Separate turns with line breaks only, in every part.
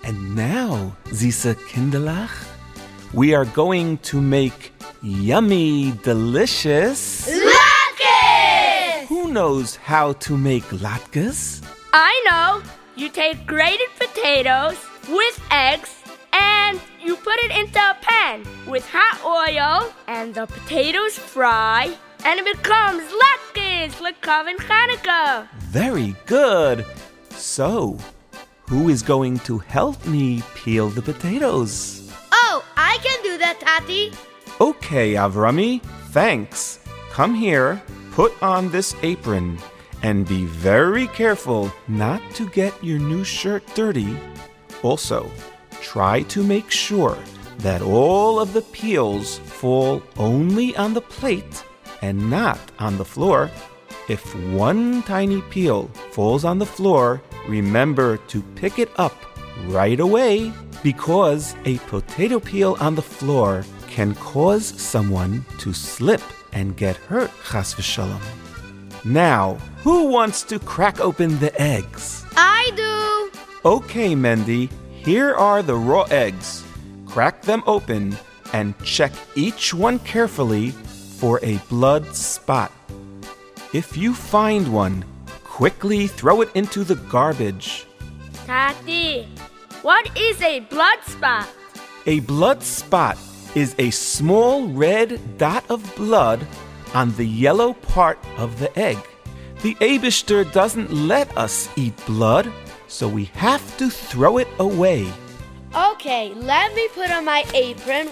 And now, Zisa Kinderlach, we are going to make yummy, delicious...
Latkes!
Who knows how to make latkes?
I know. You take grated potatoes with eggs and you put it into a pan with hot oil and the potatoes fry and it becomes latkes like Kavan Chanukah.
Very good. So, who is going to help me peel the potatoes?
Oh, I can do that, Tati.
Okay, Avrami, thanks. Come here, put on this apron, and be very careful not to get your new shirt dirty. Also, try to make sure that all of the peels fall only on the plate and not on the floor. If one tiny peel falls on the floor, remember to pick it up right away because a potato peel on the floor can cause someone to slip and get hurt, chas v'shalom. Now, who wants to crack open the eggs?
I do.
Okay, Mendy, here are the raw eggs. Crack them open and check each one carefully for a blood spot. If you find one, quickly throw it into the garbage.
Tati, what is a blood spot?
A blood spot is a small red dot of blood on the yellow part of the egg. The Eibishter doesn't let us eat blood, so we have to throw it away.
Okay, let me put on my apron.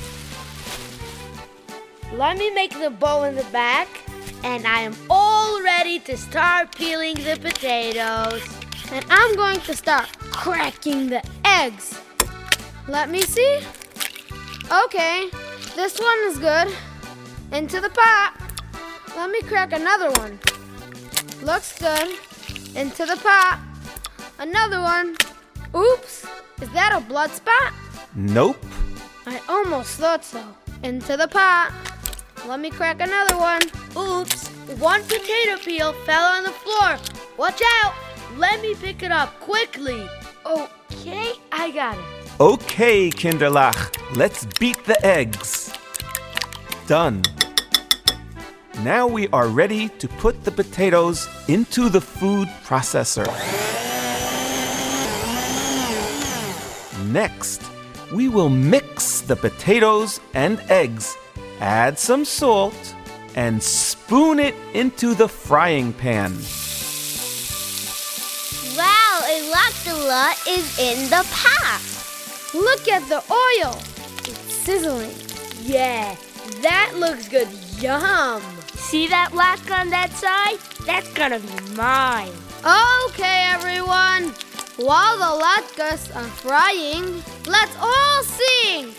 Let me make the bow in the back. And I am all ready to start peeling the potatoes. And I'm going to start cracking the eggs. Let me see. Okay, this one is good. Into the pot. Let me crack another one. Looks good. Into the pot. Another one. Oops, is that a blood spot?
Nope.
I almost thought so. Into the pot. Let me crack another one. Oops, one potato peel fell on the floor. Watch out. Let me pick it up quickly. Okay, I got it.
Okay, Kinderlach, let's beat the eggs. Done. Now we are ready to put the potatoes into the food processor. Next, we will mix the potatoes and eggs, add some salt, and spoon it into the frying pan.
Wow, a latkes is in the pot.
Look at the oil. It's sizzling. Yeah, that looks good. Yum.
See that latke on that side? That's gonna be mine.
Okay, everyone. While the latkes are frying, let's all sing.